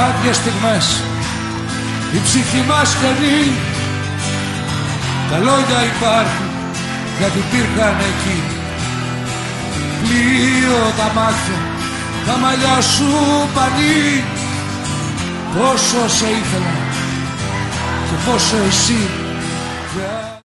Κάποιες στιγμές η ψυχή μας καινεί. Τα λόγια υπάρχουν γιατί υπήρχαν εκεί. Πλοίο τα μάτια, τα μαλλιά σου πανί. Πόσο σε ήθελα και πόσο εσύ